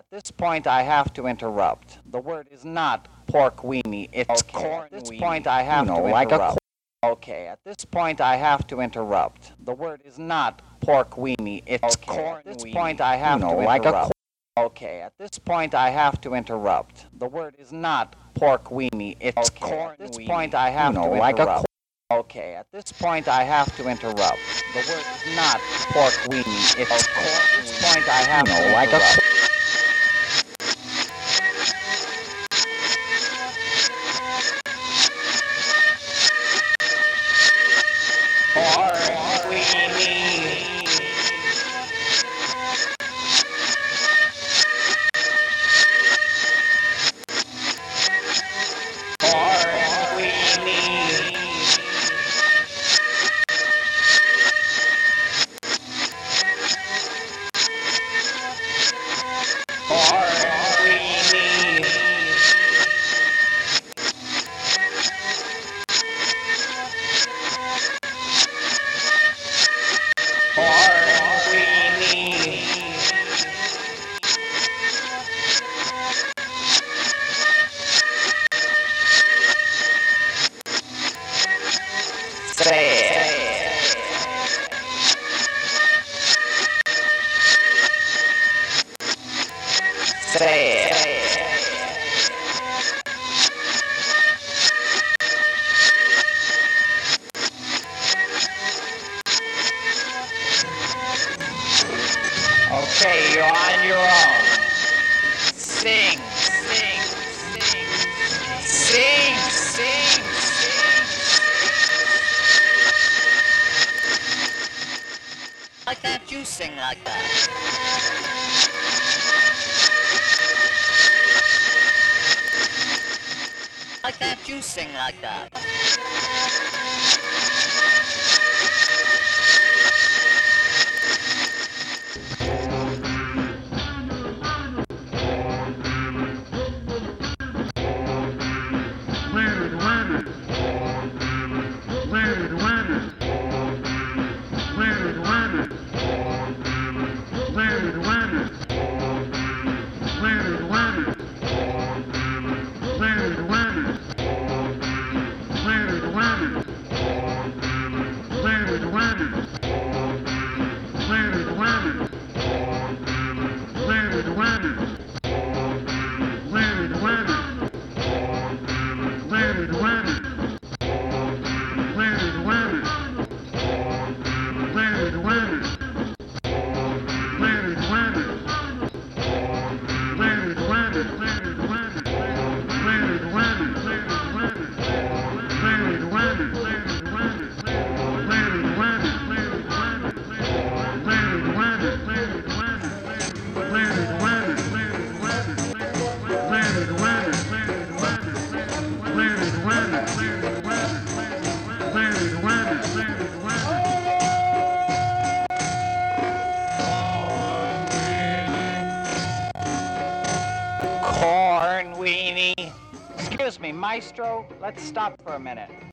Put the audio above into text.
this point I have to interrupt. The word is not pork weenie, it's corn weenie. At this point I have to interrupt. Okay, at this point I have to interrupt. The word is not pork weenie, it's corn weenie. At this point I have to interrupt. Okay, at this point I have to interrupt. The word is not pork weenie, it's corn weenie. At this point I have to interrupt. Okay, at this point I have to interrupt. The word is not pork weenie, it's corn weenie. At this point I have to interrupt. Okay, you're on your own. Sing, sing, sing, sing, sing, sing. Why can't you sing like that? Why can't you sing like that? Corn weenie. Excuse me, maestro, let's stop for a minute.